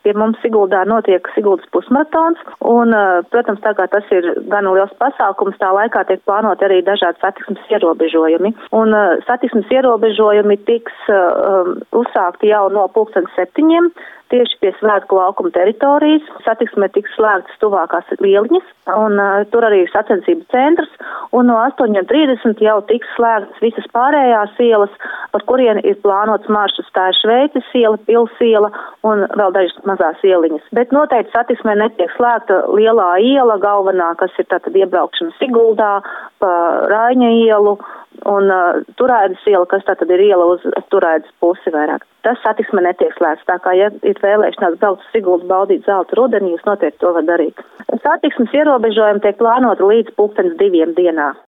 Pie mums Siguldā notiek Siguldas pusmaratons, un, protams, tā kā tas ir gan liels pasākums, tā laikā tiek plānot arī dažādi satiksmes ierobežojumi. Un satiksmes ierobežojumi tiks uzsākti jau no 7:00 tieši pie svētku laukuma teritorijas. Satiksme tiks slēgtas tuvākās Lieliņas, un tur arī ir sacensību centrs, un no 8:30 jau tiks slēgtas visas pārējās ielas, par kurien ir plānots maršruts. Tā ir Šveices iela, Pils iela un vēl dažas mazās ieliņas. Bet noteikti satiksmē netiek slēgta lielā iela, galvenā, kas ir tātad iebraukšana Siguldā, pa Raiņa ielu, un Turaidas iela, kas tātad ir iela uz Turaidas pusi vairāk. Tas satiksme netiek slēgts, tā kā, ja ir vēlēšanās braukt uz Siguldu baudīt zelta rudenī, jūs noteikti to var darīt. Satiksmes ierobežojumi tiek plānoti līdz 2:00 dienā.